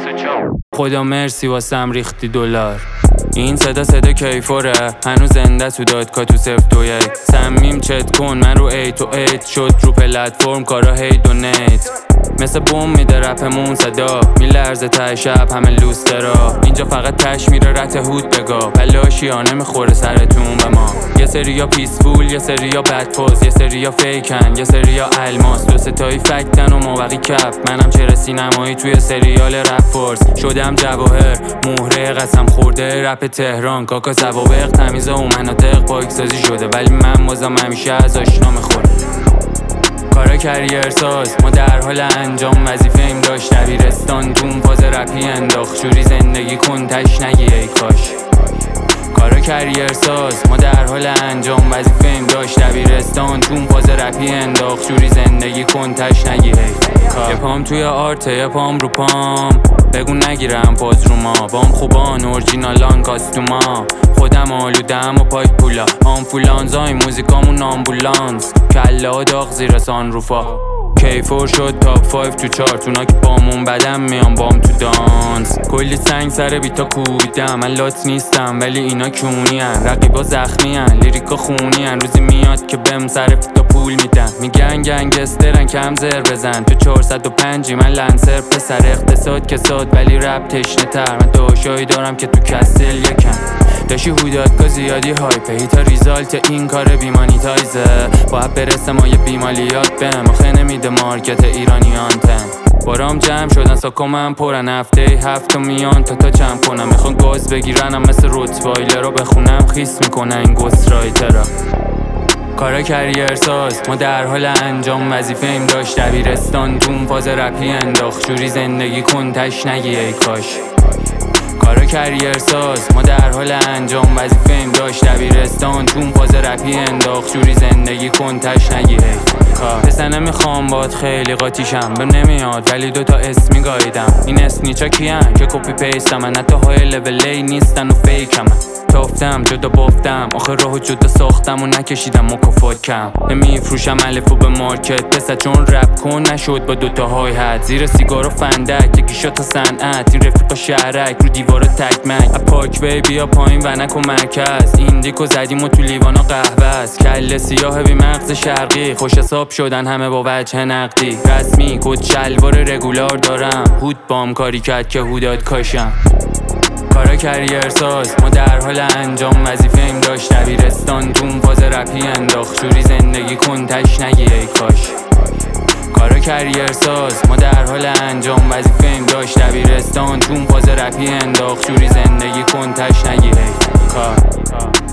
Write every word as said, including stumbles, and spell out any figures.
خدا مرسی واسم ریختی دلار. این صدا صدا کیفوره، هنوز زنده تو دادگاه تو صفر دو یک. سمیم چت کن من رو ایت و ایت شد رو پلتفرم کارا هی دونیت. مثل بوم میده رپمون صدا میلرزه ته شب همه لوسترا. اینجا فقط تش میره رت هود بگا پلاشیانه میخوره سرتون به ما. یه سریا پیسفول یه سریا بدفوز یه سریا فیکن یه سریا الماس. دو ستایی فکتن و موقعی کف. منم چرا سینمایی توی سریال رپ فورس شدم جواهر مهره قسم خورده رپ تهران. کاکا سوابق تمیزه و مناطق پاکسازی شده ولی من بازم همیشه از آشنا میخوره. کارا کریر ساز ما در حال انجام وظیفه ایم داشت دبیرستان تون فاز رپی انداخت شوری زندگی کن تش نگی ای کاش. کارا کریر ساز ما در حال انجام وظیفه ایم داشت دبیرستان تون فاز رپی انداخت شوری زندگی کن تش نگی ای کاش. یه پام توی آرته یه پام رو پام بگو نگیرم پاز رو ما. بام خوبان اورجینالان کاستوما خودم آلودم و پاک پولا آنفولان زای موزیکامون آمبولانس کلا داغ زیر سان روفا. کیفور شد تاپ فایف تو چارت اونا که بامون بدم میان بام تو دانس. کلی سنگ سر بیتا کوبیدم من لات نیستم ولی اینا کونی هن. رقیبا زخمی هن لیریکا خونی هن. روزی میاد که بهم سر فیتا پول میدن میگن گنگسترن کم زر بزن. تو چهارصد و پنجی من لنسر پسر اقتصاد کساد ولی رپ تشنه تر. من داشایی دارم که تو کسل یکم داشی هودادگاه زیادی هایپه هیتا ریزالت این کار بیمانیتایزه. باید برسه ما یه بیمالیات بهم آخه نمیده مارکت ایرانیان تن. بارام جمع شدن ساکا من پرن هفته هفت میان تا تا جمع کنم. میخوان گاز بگیرنم مثل روتوایلر رو بخونم خیس میکنن این گوست رایترا. کارا کریر ساز ما در حال انجام وظیفه ایم داشت دبیرستان تون فاز رپی انداخت شوری زندگی کن تش نگی ای کاش. کارا کریر ساز ما در حال انجام وظیفه ایم داشت دبیرستان تون فاز رپی انداخت شوری زندگی کن تش نگی ای کاش. پسر نمیخوام باد خیلی قاطیشم به نمیاد ولی دوتا اسمی گاییدم. این اسنیچا کیان که کپی پیستم من حتی های لول ای نیستن و فیکم. تافتم جدا بافتم آخه راهو جدا ساختم و نکشیدم مکافات کم. نمیفروشم الفو به مارکت پسر چون رپ کن نشد با دوتا های حد. زیر سیگار و فندک یکی شد تا صنعت این رفیقا شهرک رو دیوارو تکمک. پاک بی بیا پایین و نکن مرکز این دیکو زدیم و تو لیوانا قهوه است. کل سیاه بی مغز شرقی خوش حساب شدن همه با وجه نقدی. رسمی کد شلوار رگولار دارم هود بام کاری کرد که هوداد کاشم. کارا کریر ساز ما در حال انجام وظیفه ایم داشت دبیرستان تون فاز رپی انداخت شوری زندگی کن تش نگی ای کاش. کارا کریر ساز ما در حال انجام وظیفه ایم داشت دبیرستان تون فاز رپی انداخت شوری زندگی کن تش نگی ای کاش.